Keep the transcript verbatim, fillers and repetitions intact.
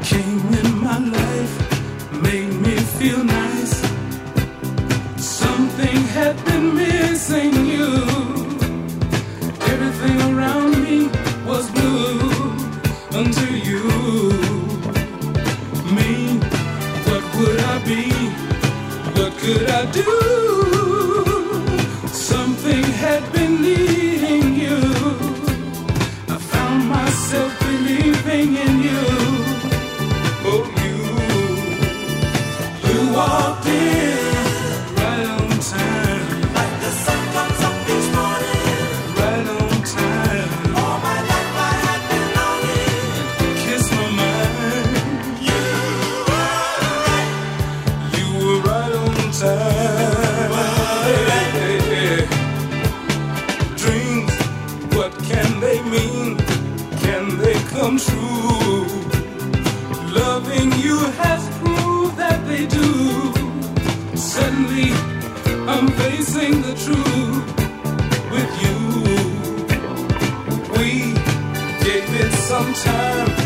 came in my life, made me feel nice. Something had been missing you. Everything around me was blue until you. Me, what would I be? What could I do? Something had been needing you. I found myself believing in you. Oh, you. You walked in right on time. Like the sun comes up each morning. Right on time. All my life I had been longing. Kiss my mind. You were right. You were right on time. Hey, hey, hey. Dreams, what can they mean? Can they come true? Loving you has proved that they do. Suddenly, I'm facing the truth with you. We gave it some time.